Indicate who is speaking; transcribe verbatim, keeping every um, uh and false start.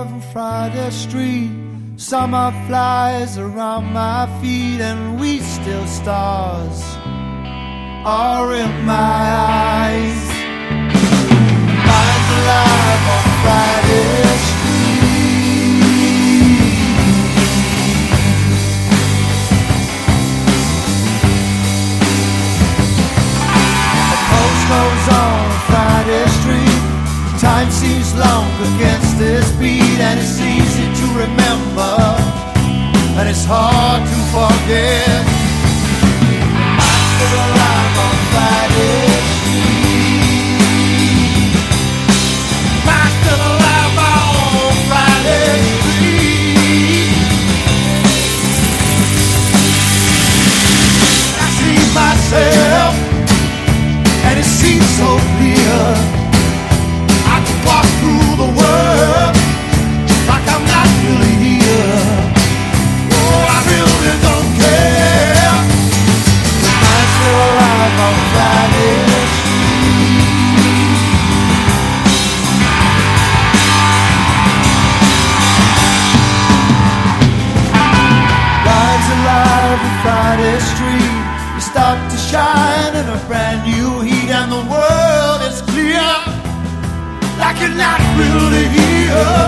Speaker 1: alive on Friday Street. Summer flies around my feet, and we still stars are in my eyes. Lives alive on Friday Street. A post goes on Friday Street. Time seems long against this beat, and it's easy to remember, and it's hard to forget. I'm still alive on Friday Street. I'm still alive on Friday Street. I see myself, and it seems so clear. I can walk through the world like I'm not really here. Oh, I really don't care. I'm still alive on Friday Street. Lives alive on Friday Street. You start to shine in a brand new heat, and the world is clear like you're not really here.